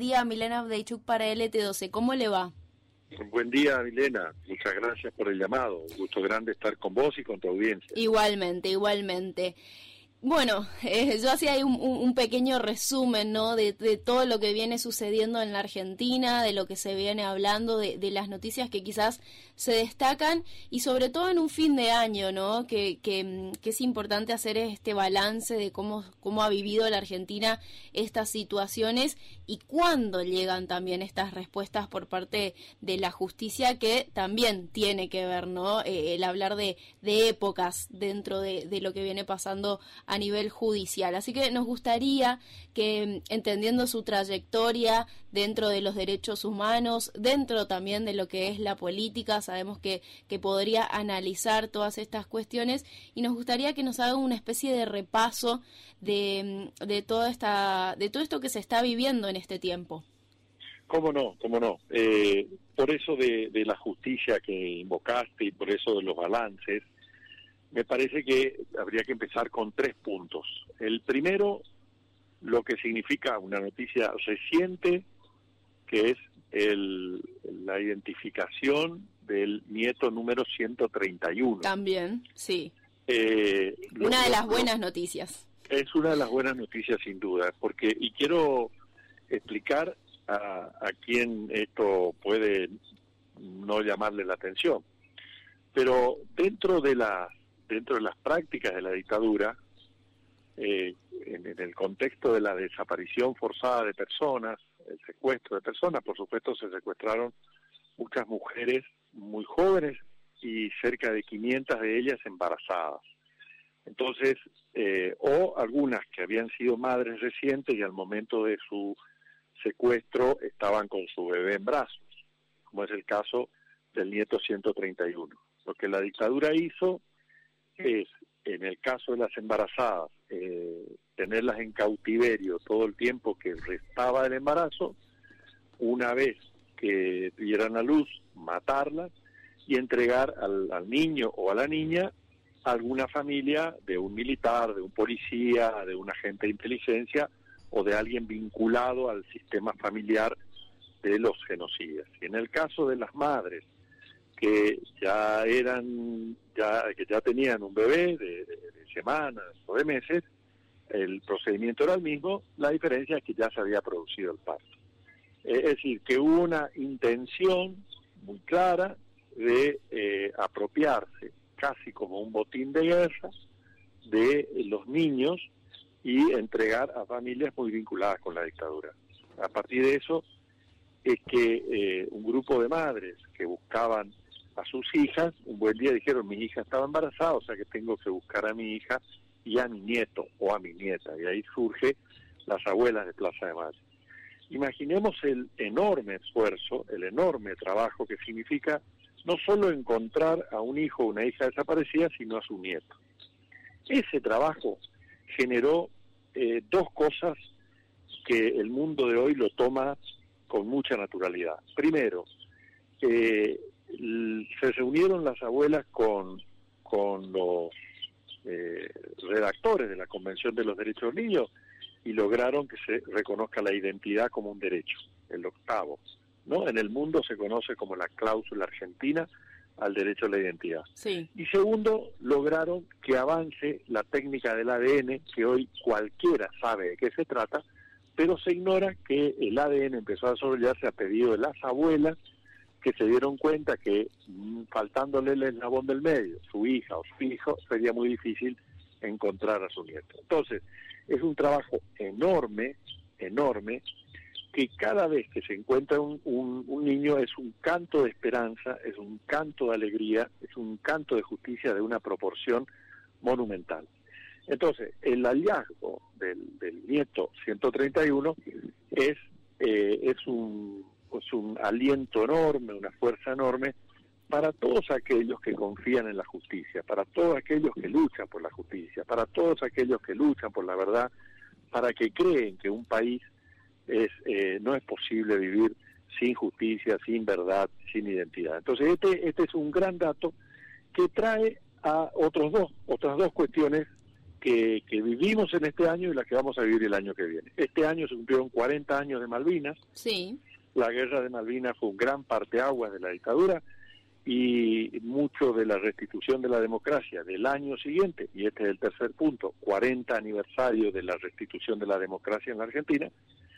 día, Milena Avdeichuk para LT12. ¿Cómo le va? Buen día, Milena. Muchas gracias por el llamado. Un gusto grande estar con vos y con tu audiencia. Igualmente, igualmente. Bueno, yo hacía ahí un pequeño resumen, ¿no? De todo lo que viene sucediendo en la Argentina, de lo que se viene hablando, de las noticias que quizás se destacan y sobre todo en un fin de año, ¿no? Que es importante hacer este balance de cómo ha vivido la Argentina estas situaciones y cuándo llegan también estas respuestas por parte de la justicia, que también tiene que ver, ¿no? El hablar de épocas dentro de lo que viene pasando a nivel judicial. Así que nos gustaría que, entendiendo su trayectoria dentro de los derechos humanos, dentro también de lo que es la política, sabemos que podría analizar todas estas cuestiones y nos gustaría que nos haga una especie de repaso de todo esto que se está viviendo en este tiempo. ¿Cómo no? Por eso de la justicia que invocaste y por eso de los balances, me parece que habría que empezar con 3 puntos. El primero, lo que significa una noticia reciente, que es la identificación del nieto número 131. También, sí. Una de las buenas noticias. Es una de las buenas noticias, sin duda, y quiero explicar a quien esto puede no llamarle la atención. Pero dentro de las prácticas de la dictadura, en el contexto de la desaparición forzada de personas, el secuestro de personas, por supuesto se secuestraron muchas mujeres muy jóvenes y cerca de 500 de ellas embarazadas. Entonces, o algunas que habían sido madres recientes y al momento de su secuestro estaban con su bebé en brazos, como es el caso del nieto 131. Lo que la dictadura hizo es, en el caso de las embarazadas, tenerlas en cautiverio todo el tiempo que restaba del embarazo. Una vez que dieran a luz, matarlas y entregar al niño o a la niña a alguna familia de un militar, de un policía, de un agente de inteligencia o de alguien vinculado al sistema familiar de los genocidas. Y en el caso de las madres que ya tenían un bebé de semanas o de meses, el procedimiento era el mismo, la diferencia es que ya se había producido el parto. Es decir, que hubo una intención muy clara de apropiarse, casi como un botín de guerra, de los niños y entregar a familias muy vinculadas con la dictadura. A partir de eso es que un grupo de madres que buscaban a sus hijas, un buen día dijeron: mi hija estaba embarazada, o sea que tengo que buscar a mi hija y a mi nieto o a mi nieta, y ahí surge las abuelas de Plaza de Mayo. Imaginemos el enorme esfuerzo, el enorme trabajo que significa no solo encontrar a un hijo o una hija desaparecida, sino a su nieto. Ese trabajo generó 2 cosas que el mundo de hoy lo toma con mucha naturalidad. Primero, se reunieron las abuelas con los redactores de la Convención de los Derechos de los Niños y lograron que se reconozca la identidad como un derecho, el 8º, ¿no? En el mundo se conoce como la cláusula argentina al derecho a la identidad. Sí. Y segundo, lograron que avance la técnica del ADN, que hoy cualquiera sabe de qué se trata, pero se ignora que el ADN empezó a desarrollarse a pedido de las abuelas, que se dieron cuenta que faltándole el eslabón del medio, su hija o su hijo, sería muy difícil encontrar a su nieto. Entonces, es un trabajo enorme, que cada vez que se encuentra un niño es un canto de esperanza, es un canto de alegría, es un canto de justicia de una proporción monumental. Entonces, el hallazgo del nieto 131 es un aliento enorme, una fuerza enorme para todos aquellos que confían en la justicia, para todos aquellos que luchan por la justicia, para todos aquellos que luchan por la verdad, para que creen que un país no es posible vivir sin justicia, sin verdad, sin identidad. Entonces este es un gran dato que trae a otras dos cuestiones que vivimos en este año y las que vamos a vivir el año que viene. Este año se cumplieron 40 años de Malvinas. Sí. La guerra de Malvinas fue un gran parteaguas de la dictadura y mucho de la restitución de la democracia del año siguiente, y este es el tercer punto, 40 aniversario de la restitución de la democracia en la Argentina,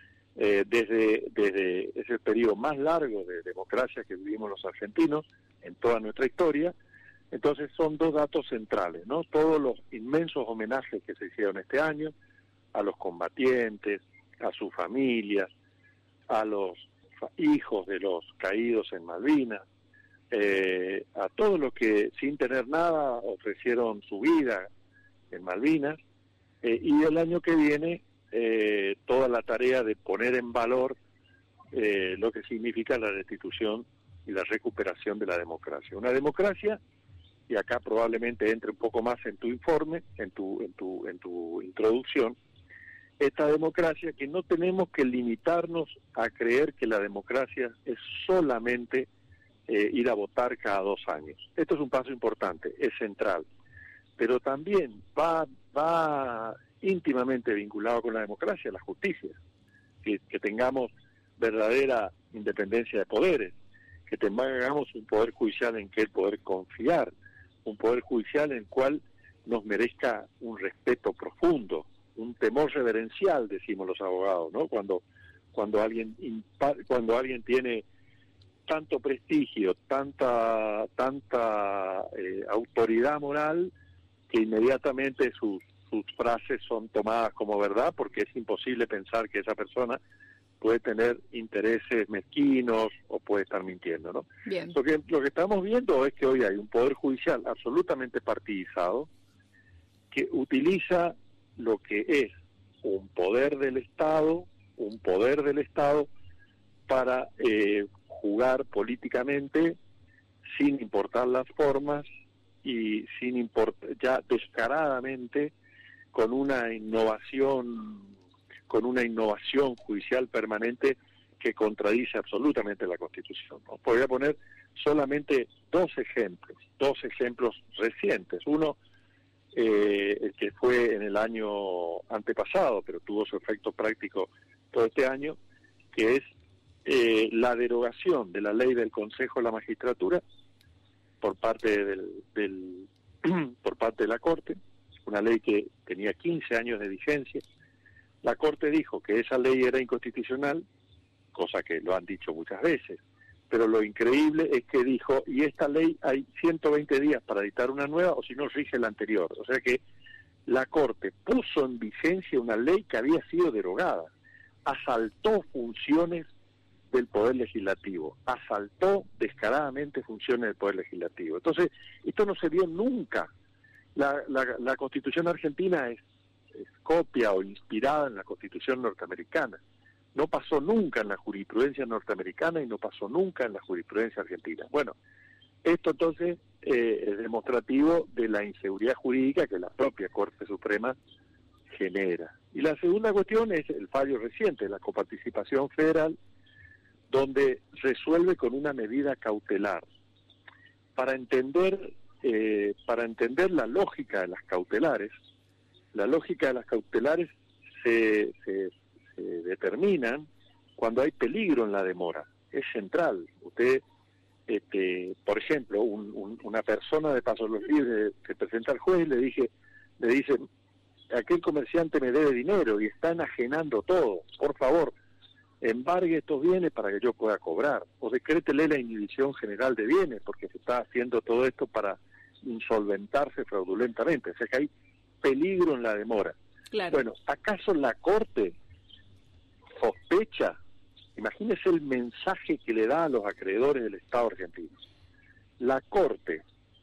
desde ese periodo más largo de democracia que vivimos los argentinos en toda nuestra historia. Entonces son dos datos centrales, ¿no? Todos los inmensos homenajes que se hicieron este año a los combatientes, a sus familias, a los hijos de los caídos en Malvinas, a todos los que sin tener nada ofrecieron su vida en Malvinas, y el año que viene toda la tarea de poner en valor lo que significa la restitución y la recuperación de la democracia. Una democracia, y acá probablemente entre un poco más en tu informe, en tu introducción, esta democracia que no tenemos que limitarnos a creer que la democracia es solamente ir a votar cada 2 años. Esto es un paso importante, es central, pero también va íntimamente vinculado con la democracia, la justicia, que tengamos verdadera independencia de poderes, que tengamos un poder judicial en que el poder confiar, un poder judicial en el cual nos merezca un respeto profundo, un temor reverencial, decimos los abogados, ¿no? Cuando alguien tiene tanto prestigio, tanta autoridad moral, que inmediatamente sus frases son tomadas como verdad, porque es imposible pensar que esa persona puede tener intereses mezquinos o puede estar mintiendo, ¿no? Bien. Lo que estamos viendo es que hoy hay un poder judicial absolutamente partidizado que utiliza lo que es un poder del Estado para jugar políticamente sin importar las formas y sin importar, ya descaradamente, con una innovación judicial permanente que contradice absolutamente la Constitución, ¿no? Podría poner solamente dos ejemplos recientes. Uno, el que fue en el año antepasado, pero tuvo su efecto práctico todo este año, que es la derogación de la ley del Consejo de la Magistratura por parte por parte de la Corte, una ley que tenía 15 años de vigencia. La Corte dijo que esa ley era inconstitucional, cosa que lo han dicho muchas veces, pero lo increíble es que dijo, y esta ley hay 120 días para dictar una nueva, o si no rige la anterior. O sea que la Corte puso en vigencia una ley que había sido derogada, asaltó funciones del Poder Legislativo, asaltó descaradamente funciones del Poder Legislativo. Entonces, esto no se vio nunca. La Constitución argentina es copia o inspirada en la Constitución norteamericana. No pasó nunca en la jurisprudencia norteamericana y no pasó nunca en la jurisprudencia argentina. Bueno, esto entonces es demostrativo de la inseguridad jurídica que la propia Corte Suprema genera. Y la segunda cuestión es el fallo reciente de la coparticipación federal, donde resuelve con una medida cautelar. Para entender la lógica de las cautelares, se determinan cuando hay peligro en la demora. Es central. Usted, por ejemplo, una persona de Paso Los Libres se presenta al juez y le dice, aquel comerciante me debe dinero y está enajenando todo, por favor, embargue estos bienes para que yo pueda cobrar, o decrétele la inhibición general de bienes, porque se está haciendo todo esto para insolventarse fraudulentamente. O sea que hay peligro en la demora. Claro. Bueno, ¿acaso la Corte sospecha? Imagínese el mensaje que le da a los acreedores del Estado argentino. La Corte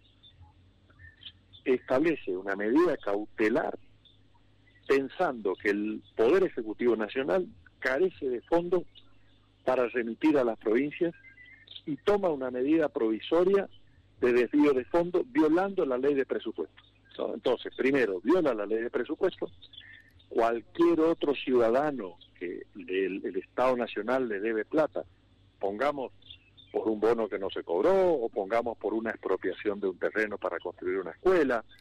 establece una medida cautelar pensando que el Poder Ejecutivo Nacional carece de fondos para remitir a las provincias y toma una medida provisoria de desvío de fondos violando la ley de presupuesto. Entonces, primero, viola la ley de presupuesto. Cualquier otro ciudadano que el Estado Nacional le debe plata, pongamos por un bono que no se cobró, o pongamos por una expropiación de un terreno para construir una escuela,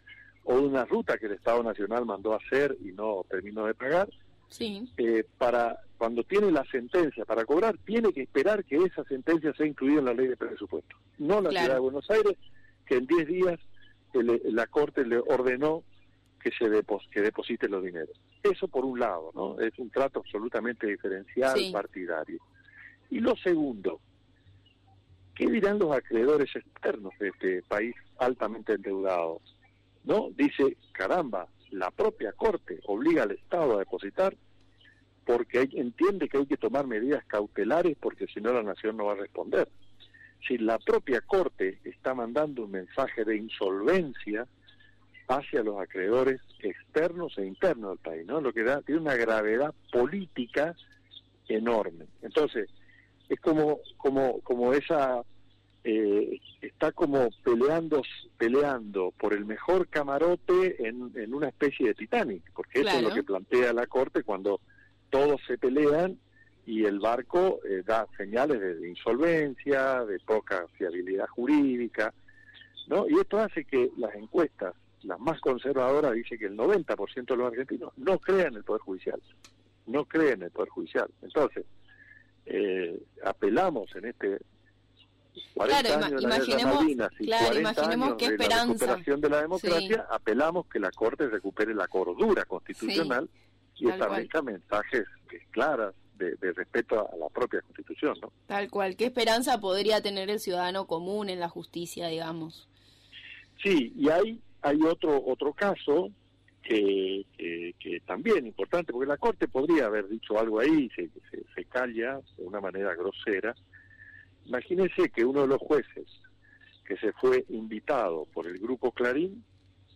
o una ruta que el Estado Nacional mandó a hacer y no terminó de pagar, sí. Para cuando tiene la sentencia para cobrar, tiene que esperar que esa sentencia sea incluida en la ley de presupuesto. No la Ciudad de Buenos Aires, que en 10 días la Corte le ordenó que deposite los dineros. Eso por un lado, ¿no? Es un trato absolutamente diferencial, partidario. Y lo segundo, ¿qué dirán los acreedores externos de este país altamente endeudado? ¿No? Dice, caramba, la propia Corte obliga al Estado a depositar porque entiende que hay que tomar medidas cautelares porque si no la nación no va a responder. Si la propia Corte está mandando un mensaje de insolvencia hacia los acreedores externos e internos del país, ¿no? Lo que tiene una gravedad política enorme. Entonces, es como esa está como peleando por el mejor camarote en una especie de Titanic, porque eso es lo que plantea la Corte cuando todos se pelean y el barco da señales de insolvencia, de poca fiabilidad jurídica, ¿no? Y esto hace que las encuestas, las más conservadoras, dicen que el 90% de los argentinos no creen en el Poder Judicial, no creen en el Poder Judicial. Entonces, apelamos en este 40 años de la guerra de Malvinas y 40 años de la recuperación de la democracia, apelamos que la Corte recupere la cordura constitucional y establezca mensajes claras de respeto a la propia Constitución, ¿no? Tal cual. ¿Qué esperanza podría tener el ciudadano común en la justicia, digamos? Sí, y hay otro caso que también importante, porque la Corte podría haber dicho algo ahí, se calla de una manera grosera. Imagínense que uno de los jueces que se fue invitado por el Grupo Clarín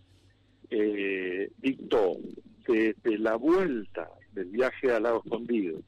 dictó desde la vuelta del viaje al Lago Escondido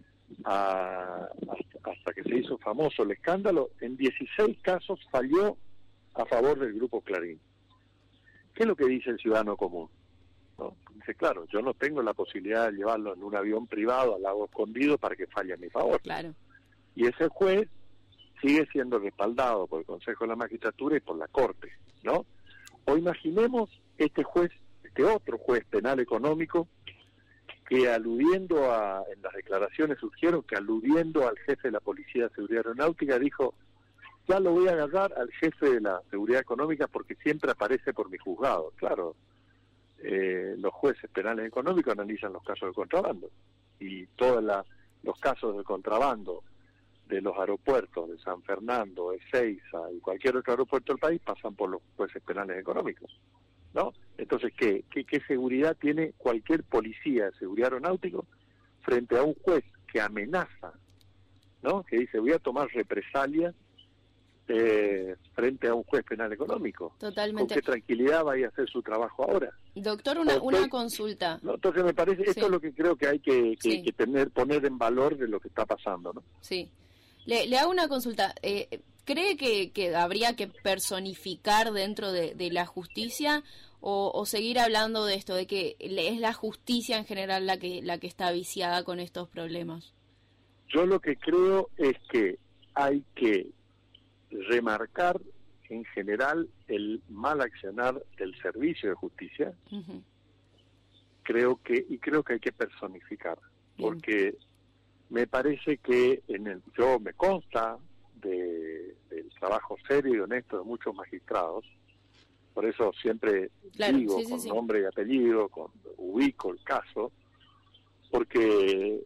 hasta que se hizo famoso el escándalo, en 16 casos falló a favor del Grupo Clarín. ¿Qué es lo que dice el ciudadano común? ¿No? Dice, claro, yo no tengo la posibilidad de llevarlo en un avión privado al Lago Escondido para que falle a mi favor. Claro. Y ese juez sigue siendo respaldado por el Consejo de la Magistratura y por la Corte, ¿no? O imaginemos este otro juez penal económico que en las declaraciones surgieron que aludiendo al jefe de la Policía de Seguridad Aeronáutica dijo, ya lo voy a agarrar al jefe de la Seguridad Económica porque siempre aparece por mi juzgado. Claro, los jueces penales económicos analizan los casos de contrabando y todos los casos de contrabando de los aeropuertos de San Fernando, Ezeiza y cualquier otro aeropuerto del país pasan por los jueces penales económicos, ¿no? Entonces, ¿qué seguridad tiene cualquier policía de seguridad aeronáutico frente a un juez que amenaza, ¿no? Que dice, voy a tomar represalias frente a un juez penal económico? Totalmente. ¿Con qué tranquilidad vaya a hacer su trabajo ahora? Doctor, una consulta. No, entonces me parece, esto es lo que creo que hay que poner en valor de lo que está pasando, ¿no? Sí. Le hago una consulta. ¿Cree que habría que personificar dentro de la justicia o seguir hablando de esto, de que es la justicia en general la que está viciada con estos problemas? Yo lo que creo es que hay que remarcar en general el mal accionar del servicio de justicia. Uh-huh. Creo que hay que personificar. Bien. Porque me parece que yo me consta del trabajo serio y honesto de muchos magistrados, por eso siempre digo con nombre y apellido, ubico el caso, porque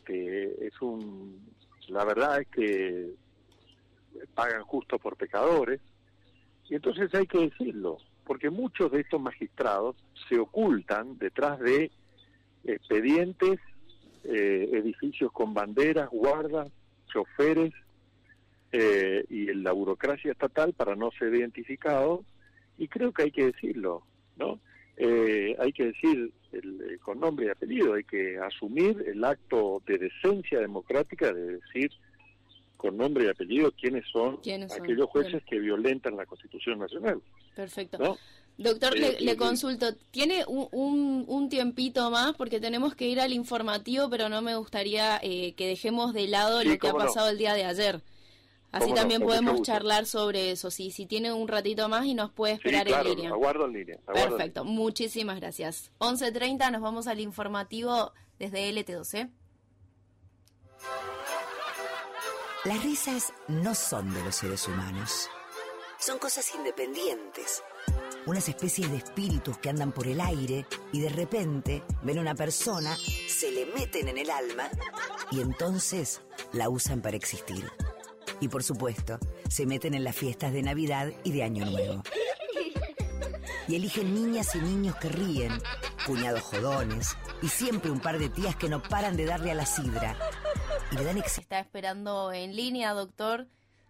la verdad es que pagan justo por pecadores, y entonces hay que decirlo, porque muchos de estos magistrados se ocultan detrás de expedientes, edificios con banderas, guardas, choferes y en la burocracia estatal para no ser identificados, y creo que hay que decirlo, ¿no? Hay que decir con nombre y apellido, hay que asumir el acto de decencia democrática de decir con nombre y apellido quiénes son aquellos jueces que violentan la Constitución Nacional. Perfecto. ¿No? Doctor, le consulto, ¿tiene un tiempito más? Porque tenemos que ir al informativo, pero no me gustaría que dejemos de lado lo que ha pasado el día de ayer. Así no, también con mucho podemos gusto. charlar sobre eso, si tiene un ratito más y nos puede esperar Sí, claro, en línea. aguardo en línea. Perfecto, muchísimas gracias. 11:30, nos vamos al informativo desde LT12. Las risas no son de los seres humanos. Son cosas independientes. Unas especies de espíritus que andan por el aire y de repente ven a una persona, se le meten en el alma y entonces la usan para existir. Y por supuesto, se meten en las fiestas de Navidad y de Año Nuevo. Y eligen niñas y niños que ríen, cuñados jodones y siempre un par de tías que no paran de darle a la sidra. Y le dan Está esperando en línea, doctor.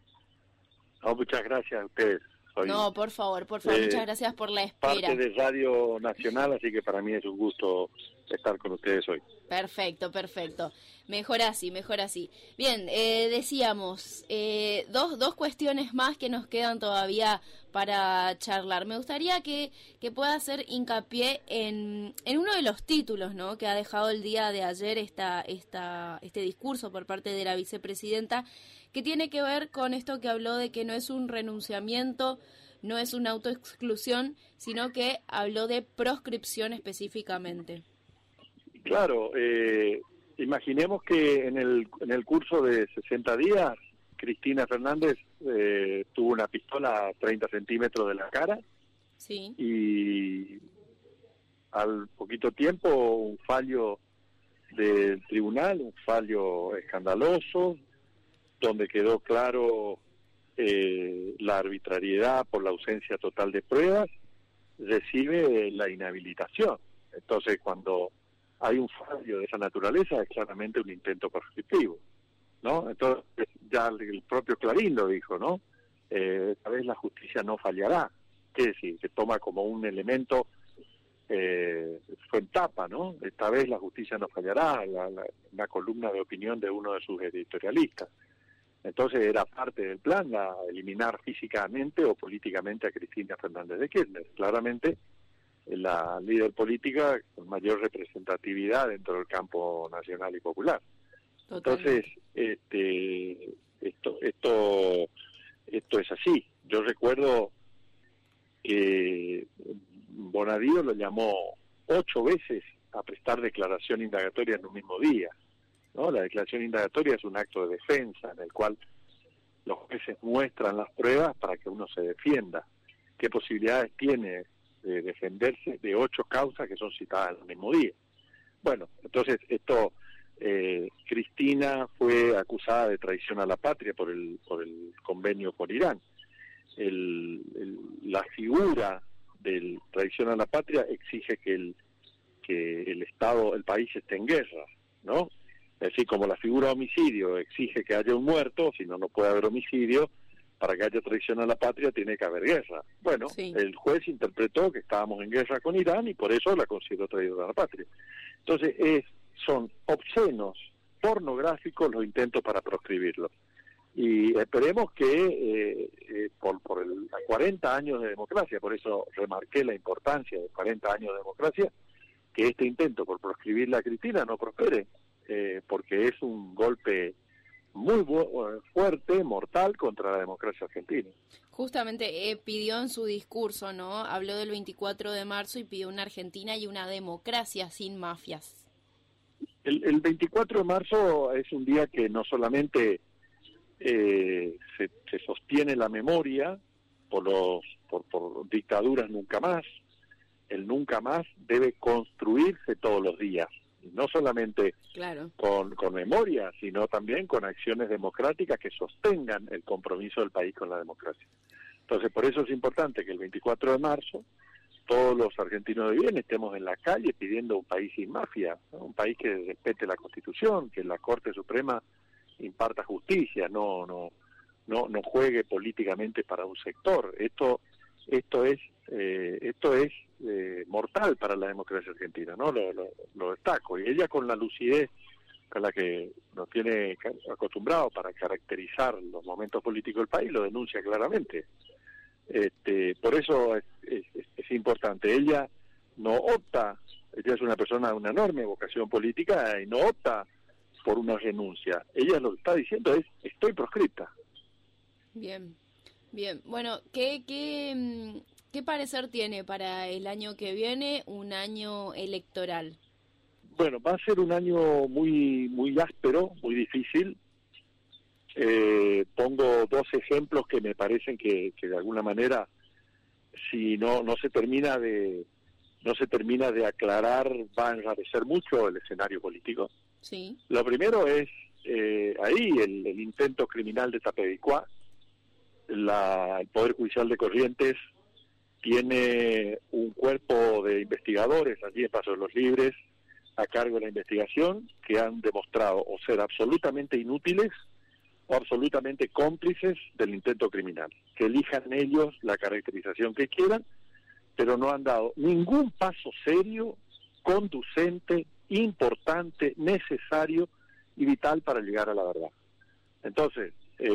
No, muchas gracias a ustedes. No, por favor, muchas gracias por la espera. Parte de Radio Nacional, así que para mí es un gusto estar con ustedes hoy. Perfecto. Mejor así. Bien, decíamos, dos cuestiones más que nos quedan todavía para charlar. Me gustaría que pueda hacer hincapié en uno de los títulos, ¿no?, que ha dejado el día de ayer este discurso por parte de la vicepresidenta, que tiene que ver con esto que habló de que no es un renunciamiento, no es una autoexclusión, sino que habló de proscripción específicamente. Claro, imaginemos que en el curso de 60 días, Cristina Fernández tuvo una pistola a 30 centímetros de la cara. Sí. Y al poquito tiempo un fallo del tribunal, un fallo escandaloso, donde quedó claro la arbitrariedad por la ausencia total de pruebas, recibe la inhabilitación. Entonces, cuando hay un fallo de esa naturaleza, es claramente un intento proscriptivo, ¿no? Entonces, ya el propio Clarín lo dijo, ¿no? Esta vez la justicia no fallará. ¿Qué decir? Se toma como un elemento, fue en tapa, ¿no? Esta vez la justicia no fallará, la columna de opinión de uno de sus editorialistas. Entonces era parte del plan eliminar físicamente o políticamente a Cristina Fernández de Kirchner. Claramente la líder política con mayor representatividad dentro del campo nacional y popular. Totalmente. Entonces, esto es así. Yo recuerdo que Bonadío lo llamó 8 veces a prestar declaración indagatoria en un mismo día, ¿no? La declaración indagatoria es un acto de defensa en el cual los jueces muestran las pruebas para que uno se defienda. ¿Qué posibilidades tiene de defenderse de 8 causas que son citadas en el mismo día? Bueno, entonces Cristina fue acusada de traición a la patria por el convenio con Irán. La figura del traición a la patria exige que el Estado, el país esté en guerra, ¿no? Es decir, como la figura de homicidio exige que haya un muerto, si no, no puede haber homicidio, para que haya traición a la patria tiene que haber guerra. Bueno, sí. El juez interpretó que estábamos en guerra con Irán y por eso la consideró traidora a la patria. Entonces, son obscenos, pornográficos los intentos para proscribirlo. Y esperemos que por 40 años de democracia, por eso remarqué la importancia de 40 años de democracia, que este intento por proscribirle a Cristina no prospere, porque es un golpe muy fuerte, mortal contra la democracia argentina. Justamente pidió en su discurso, ¿no? Habló del 24 de marzo y pidió una Argentina y una democracia sin mafias. El 24 de marzo es un día que no solamente se sostiene la memoria por dictaduras nunca más. El nunca más debe construirse todos los días, no solamente claro. con memoria, sino también con acciones democráticas que sostengan el compromiso del país con la democracia. Entonces, por eso es importante que el 24 de marzo todos los argentinos de bien estemos en la calle pidiendo un país sin mafia, ¿no? Un país que respete la Constitución, que la Corte Suprema imparta justicia, no juegue políticamente para un sector. Esto es mortal para la democracia argentina, ¿no? Lo destaco. Y ella, con la lucidez con la que nos tiene acostumbrado para caracterizar los momentos políticos del país, lo denuncia claramente. Por eso es importante. Ella es una persona de una enorme vocación política y no opta por una renuncia. Ella lo que está diciendo es: estoy proscripta. Bien, bien. Bueno, ¿qué parecer tiene para el año que viene, un año electoral? Bueno, va a ser un año muy áspero, muy difícil. Pongo dos ejemplos que me parecen que de alguna manera, si no se termina de aclarar, va a enrarecer mucho el escenario político. Sí. Lo primero es el intento criminal de Tapevicuá. El Poder Judicial de Corrientes tiene un cuerpo de investigadores allí en Paso de los Libres a cargo de la investigación, que han demostrado o ser absolutamente inútiles o absolutamente cómplices del intento criminal. Que elijan ellos la caracterización que quieran, pero no han dado ningún paso serio, conducente, importante, necesario y vital para llegar a la verdad. Entonces,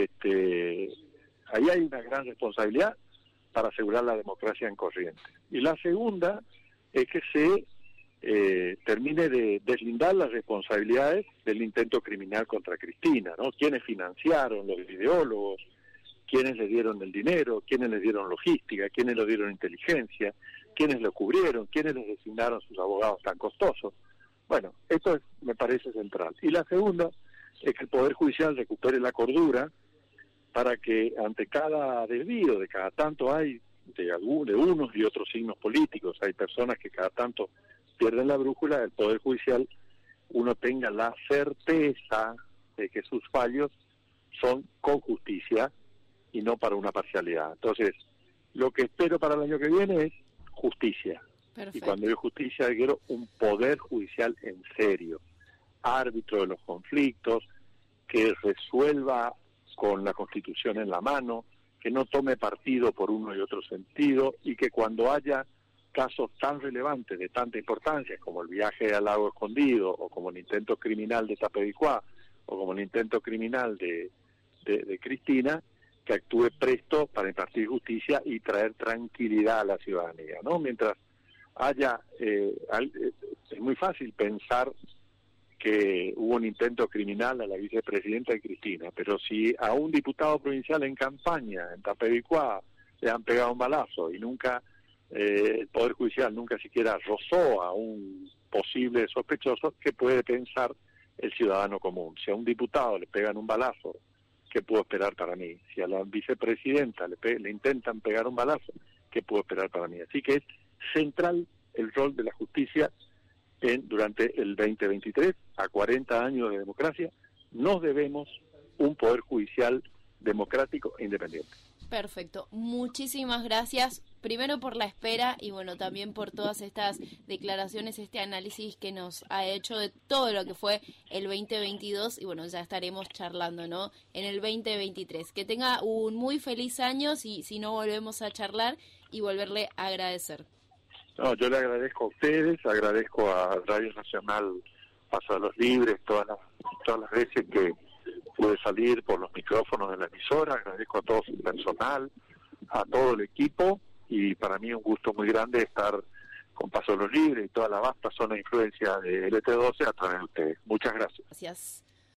ahí hay una gran responsabilidad para asegurar la democracia en Corrientes. Y la segunda es que se termine de deslindar las responsabilidades del intento criminal contra Cristina, ¿no? ¿Quiénes financiaron, los ideólogos? ¿Quiénes le dieron el dinero? ¿Quiénes le dieron logística? ¿Quiénes le dieron inteligencia? ¿Quiénes lo cubrieron? ¿Quiénes les designaron sus abogados tan costosos? Bueno, esto me parece central. Y la segunda es que el Poder Judicial recupere la cordura para que ante cada desvío, de cada tanto hay de unos y otros signos políticos, hay personas que cada tanto pierden la brújula, el Poder Judicial uno tenga la certeza de que sus fallos son con justicia y no para una parcialidad. Entonces, lo que espero para el año que viene es justicia. Perfecto. Y cuando digo justicia, quiero un Poder Judicial en serio, árbitro de los conflictos, que resuelva con la Constitución en la mano, que no tome partido por uno y otro sentido, y que cuando haya casos tan relevantes, de tanta importancia, como el viaje al Lago Escondido, o como el intento criminal de Tapevicuá, o como el intento criminal de Cristina, que actúe presto para impartir justicia y traer tranquilidad a la ciudadanía, ¿no? Mientras haya, es muy fácil pensar que hubo un intento criminal a la vicepresidenta de Cristina, pero si a un diputado provincial en campaña, en Tapevicuá, le han pegado un balazo y nunca, el Poder Judicial nunca siquiera rozó a un posible sospechoso, ¿qué puede pensar el ciudadano común? Si a un diputado le pegan un balazo, ¿qué puedo esperar para mí? Si a la vicepresidenta le intentan pegar un balazo, ¿qué puedo esperar para mí? Así que es central el rol de la justicia durante el 2023, a 40 años de democracia, nos debemos un Poder Judicial democrático e independiente. Perfecto. Muchísimas gracias, primero por la espera y bueno, también por todas estas declaraciones, este análisis que nos ha hecho de todo lo que fue el 2022 y bueno, ya estaremos charlando, ¿no?, en el 2023. Que tenga un muy feliz año si no volvemos a charlar y volverle a agradecer. No, yo le agradezco a ustedes, agradezco a Radio Nacional Paso de los Libres, todas las veces que pude salir por los micrófonos de la emisora, agradezco a todo su personal, a todo el equipo, y para mí es un gusto muy grande estar con Paso de los Libres y toda la vasta zona de influencia de LT12 a través de ustedes. Muchas gracias. Gracias.